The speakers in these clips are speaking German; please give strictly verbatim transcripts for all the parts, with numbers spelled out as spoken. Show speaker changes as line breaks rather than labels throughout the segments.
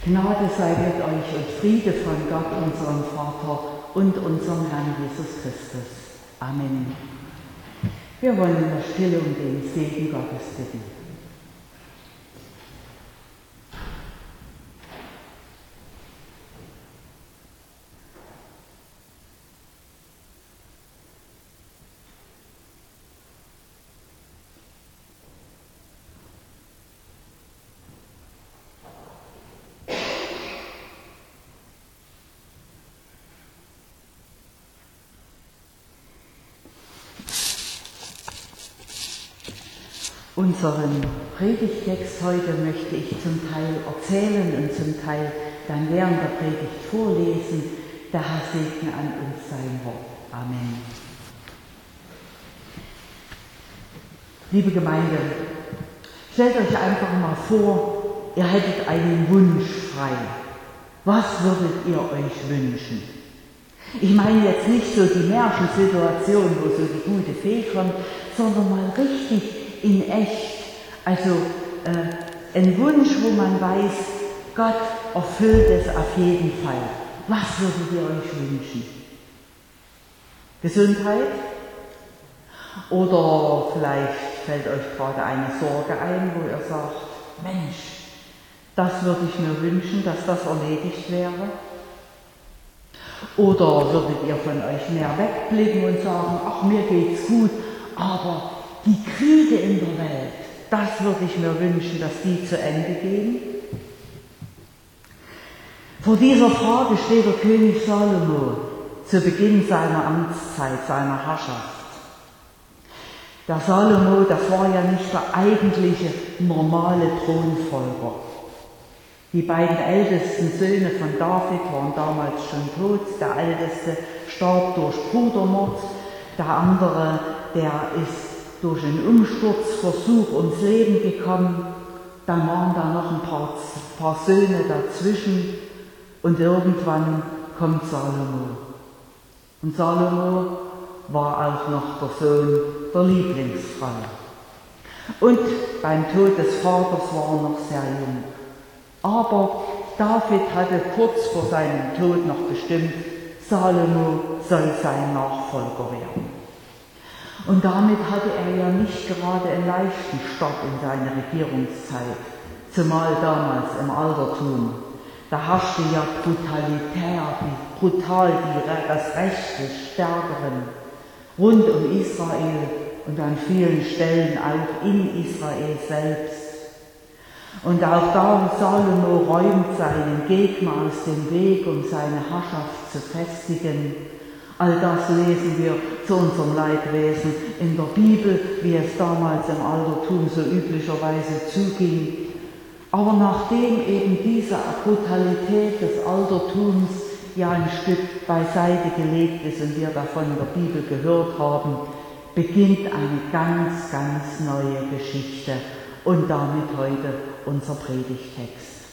Gnade sei mit euch und Friede von Gott, unserem Vater und unserem Herrn Jesus Christus. Amen. Wir wollen in der Stille um den Segen Gottes bitten. Unseren Predigtext heute möchte ich zum Teil erzählen und zum Teil dann während der Predigt vorlesen. Der Herr segne an uns sein Wort. Amen. Liebe Gemeinde, stellt euch einfach mal vor, ihr hättet einen Wunsch frei. Was würdet ihr euch wünschen? Ich meine jetzt nicht so die Märchensituation, wo so die gute Fee kommt, sondern mal richtig in echt, also äh, ein Wunsch, wo man weiß, Gott erfüllt es auf jeden Fall. Was würdet ihr euch wünschen? Gesundheit? Oder vielleicht fällt euch gerade eine Sorge ein, wo ihr sagt, Mensch, das würde ich mir wünschen, dass das erledigt wäre. Oder würdet ihr von euch mehr wegblicken und sagen, ach, mir geht's gut, aber die Kriege in der Welt, das würde ich mir wünschen, dass die zu Ende gehen. Vor dieser Frage steht der König Salomo zu Beginn seiner Amtszeit, seiner Herrschaft. Der Salomo, das war ja nicht der eigentliche normale Thronfolger. Die beiden ältesten Söhne von David waren damals schon tot. Der älteste starb durch Brudermord, der andere, der ist durch einen Umsturzversuch ums Leben gekommen, dann waren da noch ein paar, paar Söhne dazwischen und irgendwann kommt Salomo. Und Salomo war auch noch der Sohn der Lieblingsfrau. Und beim Tod des Vaters war er noch sehr jung. Aber David hatte kurz vor seinem Tod noch bestimmt, Salomo soll sein Nachfolger werden. Und damit hatte er ja nicht gerade einen leichten Start in seine Regierungszeit, zumal damals im Altertum. Da herrschte ja brutalitär, brutal die, das Recht des Stärkeren rund um Israel und an vielen Stellen auch in Israel selbst. Und auch da Salomo räumt seinen Gegner aus dem Weg, um seine Herrschaft zu festigen. All das lesen wir zu unserem Leidwesen in der Bibel, wie es damals im Altertum so üblicherweise zuging. Aber nachdem eben diese Brutalität des Altertums ja ein Stück beiseite gelegt ist und wir davon in der Bibel gehört haben, beginnt eine ganz, ganz neue Geschichte und damit heute unser Predigtext.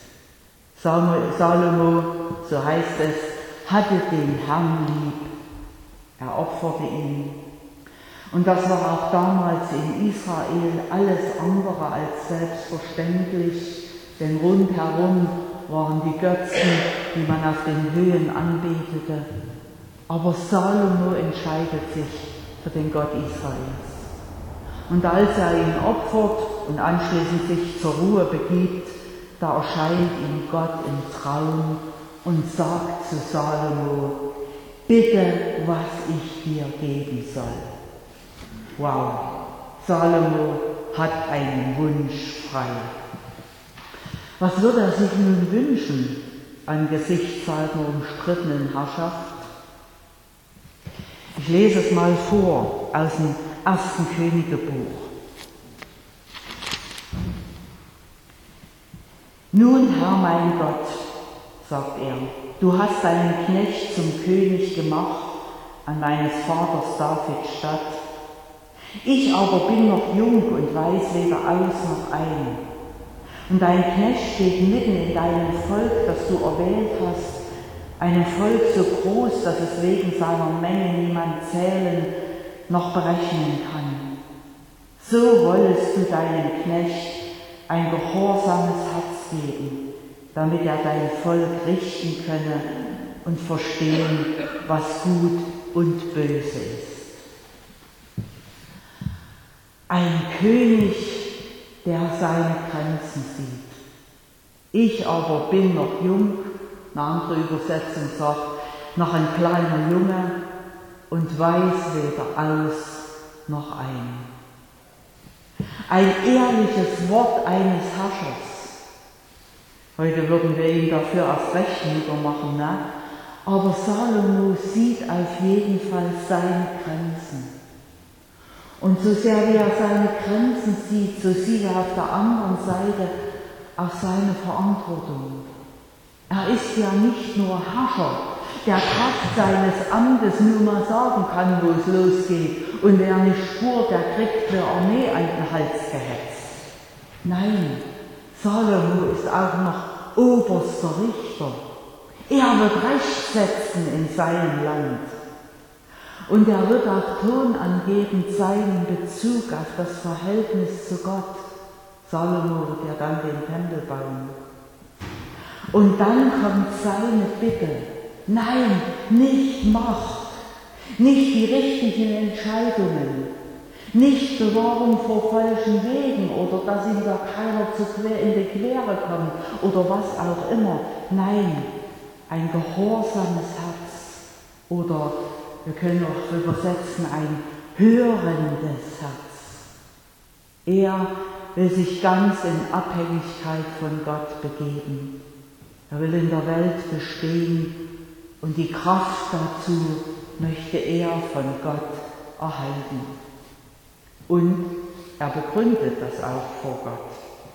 Salomo, so heißt es, hatte den Herrn lieb. Er opferte ihn. Und das war auch damals in Israel alles andere als selbstverständlich, denn rundherum waren die Götzen, die man auf den Höhen anbetete. Aber Salomo entscheidet sich für den Gott Israels. Und als er ihn opfert und anschließend sich zur Ruhe begibt, da erscheint ihm Gott im Traum und sagt zu Salomo, bitte, was ich dir geben soll. Wow, Salomo hat einen Wunsch frei. Was würde er sich nun wünschen angesichts seiner umstrittenen Herrschaft? Ich lese es mal vor aus dem ersten Königebuch. Nun, Herr mein Gott, sagt er, du hast deinen Knecht zum König gemacht an meines Vaters David statt. Ich aber bin noch jung und weiß weder aus noch ein. Und dein Knecht steht mitten in deinem Volk, das du erwählt hast, einem Volk so groß, dass es wegen seiner Menge niemand zählen noch berechnen kann. So wollest du deinem Knecht ein gehorsames Herz geben, damit er dein Volk richten könne und verstehen, was gut und böse ist. Ein König, der seine Grenzen sieht. Ich aber bin noch jung, eine andere Übersetzung sagt, noch ein kleiner Junge und weiß weder aus noch ein. Ein ehrliches Wort eines Herrschers. Heute würden wir ihn dafür erst recht niedermachen, ne? Aber Salomo sieht auf jeden Fall seine Grenzen. Und so sehr wie er seine Grenzen sieht, so sieht er auf der anderen Seite auch seine Verantwortung. Er ist ja nicht nur Herrscher, der Kraft seines Amtes nur mal sagen kann, wo es losgeht. Und wer nicht spurt, der kriegt eine Armee an den Hals gehetzt. Nein, Salomo ist auch noch oberster Richter. Er wird Recht setzen in seinem Land. Und er wird auch Ton angeben seinen Bezug auf das Verhältnis zu Gott. Salomo wird ja dann den Tempel bauen. Und dann kommt seine Bitte. Nein, nicht Macht, nicht die richtigen Entscheidungen, nicht Bewahrung vor falschen Wegen oder dass ihm da keiner zu quer in die Quere kommt oder was auch immer. Nein, ein gehorsames Herz oder wir können auch übersetzen ein hörendes Herz. Er will sich ganz in Abhängigkeit von Gott begeben. Er will in der Welt bestehen und die Kraft dazu möchte er von Gott erhalten. Und er begründet das auch vor Gott.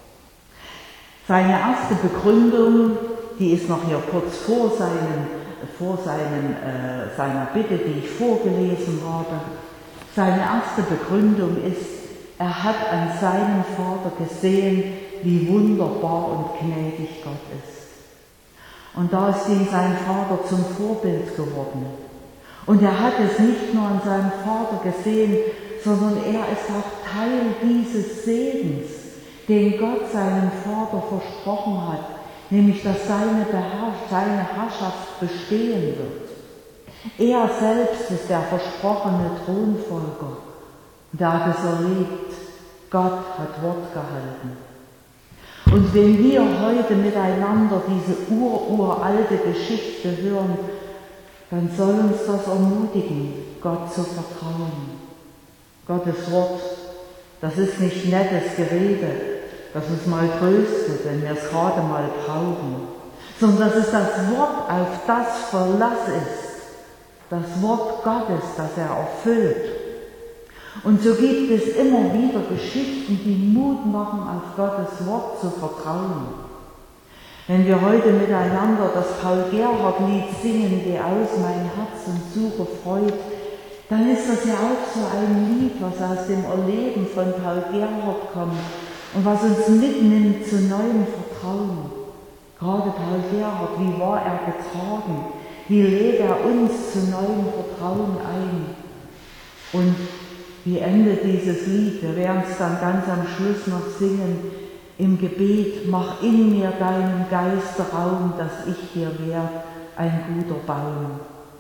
Seine erste Begründung, die ist noch hier kurz vor, seinen, vor seinen, äh, seiner Bitte, die ich vorgelesen habe. Seine erste Begründung ist, er hat an seinem Vater gesehen, wie wunderbar und gnädig Gott ist. Und da ist ihm sein Vater zum Vorbild geworden. Und er hat es nicht nur an seinem Vater gesehen, sondern er ist auch Teil dieses Segens, den Gott seinem Vater versprochen hat, nämlich dass seine, Beherrsch- seine Herrschaft bestehen wird. Er selbst ist der versprochene Thronfolger. Und er hat es erlebt, Gott hat Wort gehalten. Und wenn wir heute miteinander diese ur-uralte Geschichte hören, dann soll uns das ermutigen, Gott zu vertrauen. Gottes Wort, das ist nicht nettes Gerede, das uns mal tröstet, wenn wir es gerade mal brauchen, sondern das ist das Wort, auf das Verlass ist, das Wort Gottes, das er erfüllt. Und so gibt es immer wieder Geschichten, die Mut machen, auf Gottes Wort zu vertrauen. Wenn wir heute miteinander das Paul-Gerhardt-Lied singen, Geh aus mein Herz und suche Freud, dann ist das ja auch so ein Lied, was aus dem Erleben von Paul Gerhardt kommt und was uns mitnimmt zu neuem Vertrauen. Gerade Paul Gerhardt, wie war er getragen? Wie lädt er uns zu neuem Vertrauen ein? Und wie endet dieses Lied? Wir werden es dann ganz am Schluss noch singen. Im Gebet, mach in mir deinen Geist Raum, dass ich dir werd ein guter Baum.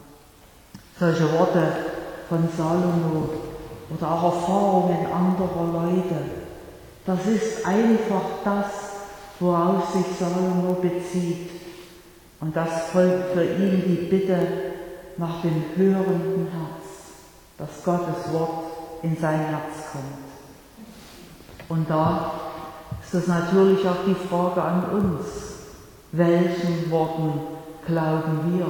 Solche Worte von Salomo oder auch Erfahrungen anderer Leute, das ist einfach das, worauf sich Salomo bezieht. Und das folgt für ihn die Bitte nach dem hörenden Herz, dass Gottes Wort in sein Herz kommt. Und da ist es natürlich auch die Frage an uns, welchen Worten glauben wir?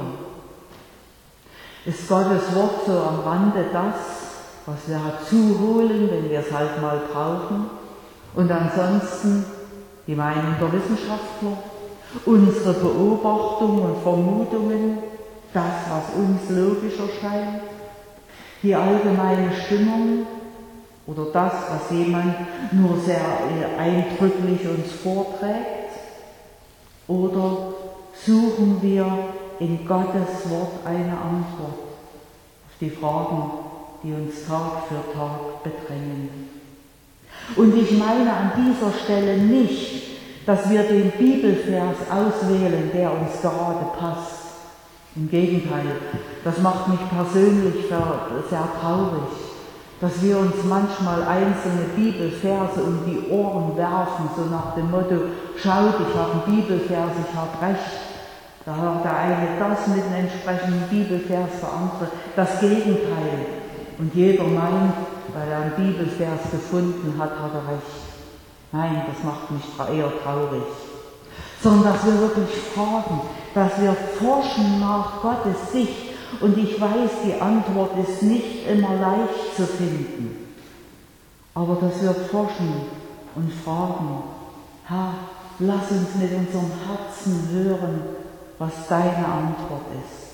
Ist Gottes Wort so am Rande das, was wir zuholen, wenn wir es halt mal brauchen? Und ansonsten die Meinung der Wissenschaftler, unsere Beobachtungen und Vermutungen, das, was uns logisch erscheint, die allgemeine Stimmung oder das, was jemand nur sehr eindrücklich uns vorträgt? Oder suchen wir in Gottes Wort eine Antwort auf die Fragen, die uns Tag für Tag bedrängen? Und ich meine an dieser Stelle nicht, dass wir den Bibelvers auswählen, der uns gerade passt. Im Gegenteil, das macht mich persönlich sehr traurig, dass wir uns manchmal einzelne Bibelverse um die Ohren werfen, so nach dem Motto, schaut, ich habe einen Bibelvers, ich habe recht. Da hat der eine das mit einem entsprechenden Bibelvers, der andere das Gegenteil. Und jeder meint, weil er einen Bibelvers gefunden hat, hat er recht. Nein, das macht mich eher traurig. Sondern dass wir wirklich fragen, dass wir forschen nach Gottes Sicht. Und ich weiß, die Antwort ist nicht immer leicht zu finden. Aber dass wir forschen und fragen, Herr, lass uns mit unserem Herzen hören, was deine Antwort ist.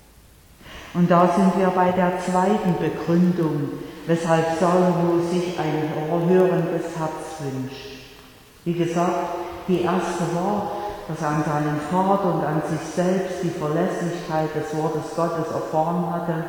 Und da sind wir bei der zweiten Begründung, weshalb Salomo sich ein hörendes Herz wünscht. Wie gesagt, die erste war, dass er an seinen Vater und an sich selbst die Verlässlichkeit des Wortes Gottes erfahren hatte.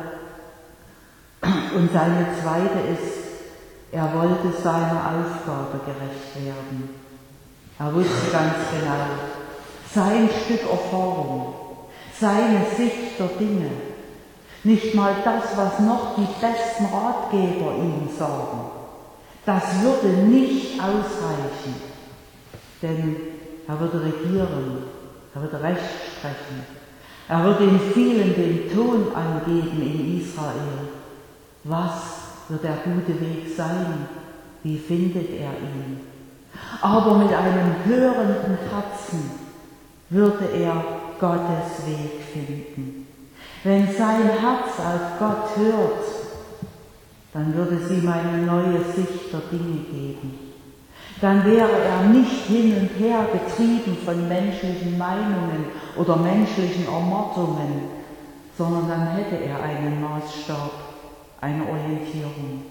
Und seine zweite ist, er wollte seiner Aufgabe gerecht werden. Er wusste ganz genau, sein Stück Erfahrung, seine Sicht der Dinge, nicht mal das, was noch die besten Ratgeber ihm sagen, das würde nicht ausreichen, denn er würde regieren, er würde Recht sprechen, er würde in vielen den Ton angeben in Israel. Was wird der gute Weg sein? Wie findet er ihn? Aber mit einem hörenden Herzen würde er Gottes Weg finden. Wenn sein Herz auf Gott hört, dann würde es ihm eine neue Sicht der Dinge geben. Dann wäre er nicht hin und her getrieben von menschlichen Meinungen oder menschlichen Ermattungen, sondern dann hätte er einen Maßstab, eine Orientierung.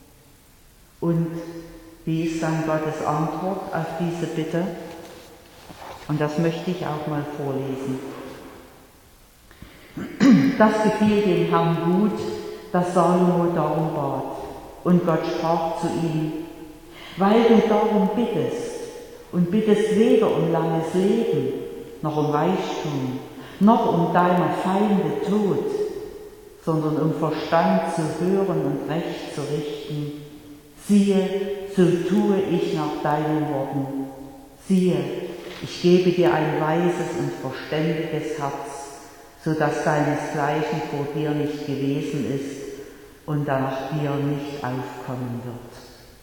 Und wie ist dann Gottes Antwort auf diese Bitte? Und das möchte ich auch mal vorlesen. Das gefiel dem Herrn gut, dass Salomo darum bat. Und Gott sprach zu ihm, weil du darum bittest und bittest weder um langes Leben, noch um Reichtum, noch um deiner Feinde Tod, sondern um Verstand zu hören und Recht zu richten. Siehe, so tue ich nach deinen Worten. Siehe, ich gebe dir ein weises und verständiges Herz, so dass deinesgleichen vor dir nicht gewesen ist und nach dir nicht aufkommen wird.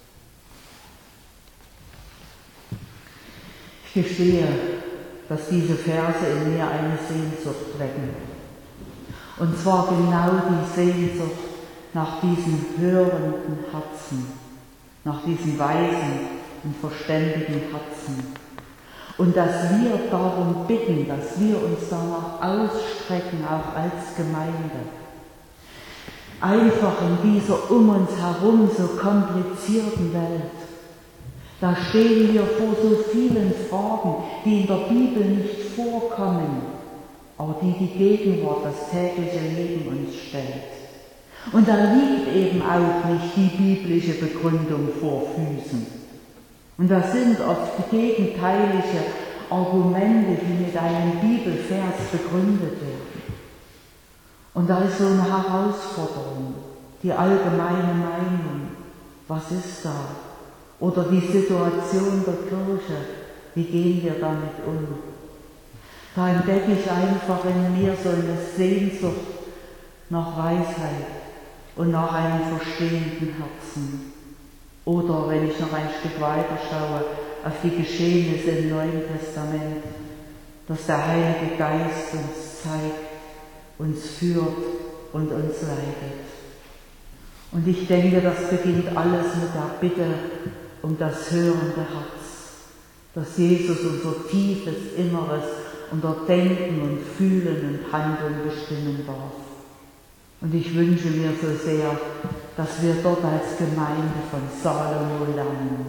Ich gestehe, dass diese Verse in mir eine Sehnsucht wecken. Und zwar genau die Sehnsucht nach diesem hörenden Herzen, nach diesem weisen und verständigen Herzen. Und dass wir darum bitten, dass wir uns danach ausstrecken, auch als Gemeinde. Einfach in dieser um uns herum so komplizierten Welt. Da stehen wir vor so vielen Fragen, die in der Bibel nicht vorkommen, aber die die Gegenwart, das tägliche Leben uns stellt. Und da liegt eben auch nicht die biblische Begründung vor Füßen. Und das sind oft gegenteilige Argumente, die mit einem Bibelvers begründet werden. Und da ist so eine Herausforderung, die allgemeine Meinung, was ist da? Oder die Situation der Kirche, wie gehen wir damit um? Da entdecke ich einfach in mir so eine Sehnsucht nach Weisheit und nach einem verstehenden Herzen. Oder wenn ich noch ein Stück weiter schaue, auf die Geschehnisse im Neuen Testament, dass der Heilige Geist uns zeigt, uns führt und uns leitet. Und ich denke, das beginnt alles mit der Bitte um das hörende Herz, dass Jesus unser tiefes Inneres, unser Denken und Fühlen und Handeln bestimmen darf. Und ich wünsche mir so sehr, dass wir dort als Gemeinde von Salomo lernen.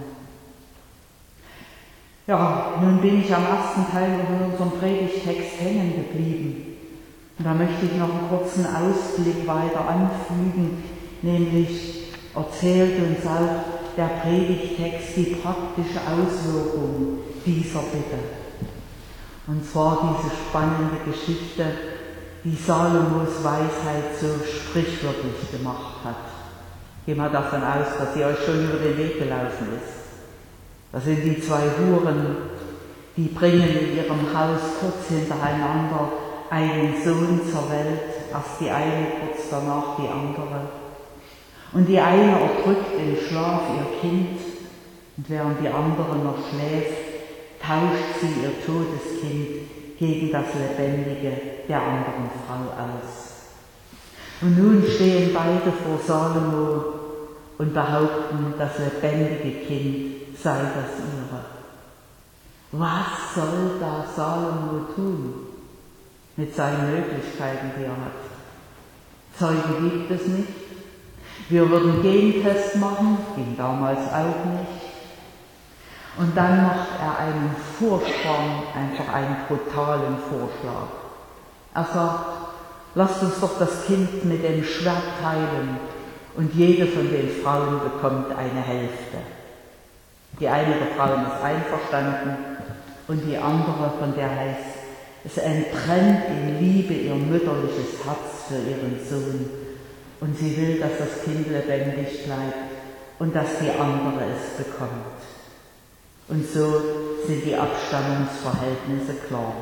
Ja, nun bin ich am ersten Teil von unserem Predigtext hängen geblieben. Und da möchte ich noch einen kurzen Ausblick weiter anfügen, nämlich erzählt uns auch der Predigtext die praktische Auswirkung dieser Bitte. Und zwar diese spannende Geschichte, die Salomos Weisheit so sprichwörtlich gemacht hat. Gehen wir davon aus, dass sie euch schon über den Weg gelaufen ist. Das sind die zwei Huren, die bringen in ihrem Haus kurz hintereinander einen Sohn zur Welt, erst die eine, kurz danach die andere. Und die eine erdrückt im Schlaf ihr Kind, und während die andere noch schläft, tauscht sie ihr totes Kind gegen das Lebendige der anderen Frau aus. Und nun stehen beide vor Salomo und behaupten, das lebendige Kind sei das ihre. Was soll da Salomo tun mit seinen Möglichkeiten, die er hat? Zeugen gibt es nicht. Wir würden Gentest machen, ging damals auch nicht. Und dann macht er einen Vorsprung, einfach einen brutalen Vorschlag. Er sagt, lasst uns doch das Kind mit dem Schwert teilen und jede von den Frauen bekommt eine Hälfte. Die eine der Frauen ist einverstanden und die andere, von der heißt, es entbrennt in Liebe ihr mütterliches Herz für ihren Sohn und sie will, dass das Kind lebendig bleibt und dass die andere es bekommt. Und so sind die Abstammungsverhältnisse klar.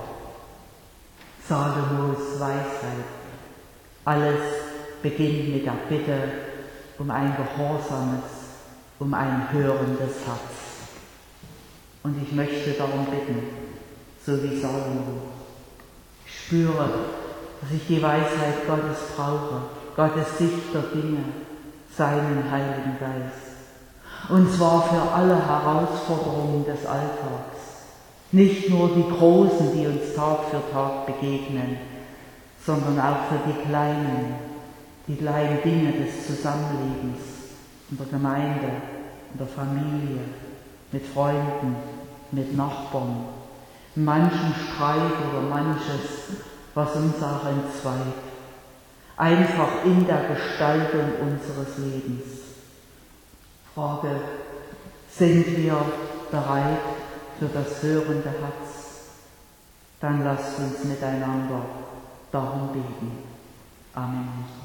Salomos Weisheit. Alles beginnt mit der Bitte um ein gehorsames, um ein hörendes Herz. Und ich möchte darum bitten, so wie Salomo. Ich spüre, dass ich die Weisheit Gottes brauche, Gottes Sicht der Dinge, seinen Heiligen Geist. Und zwar für alle Herausforderungen des Alltags. Nicht nur die großen, die uns Tag für Tag begegnen, sondern auch für die kleinen, die kleinen Dinge des Zusammenlebens, in der Gemeinde, in der Familie, mit Freunden, mit Nachbarn, manchen Streit oder manches, was uns auch entzweit. Einfach in der Gestaltung unseres Lebens. Frage, sind wir bereit für das hörende Herz? Dann lasst uns miteinander darum beten. Amen.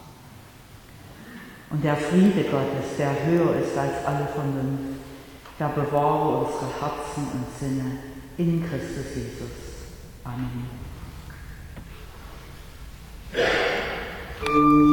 Und der Friede Gottes, der höher ist als alle Vernunft, der bewahre unsere Herzen und Sinne in Christus Jesus. Amen.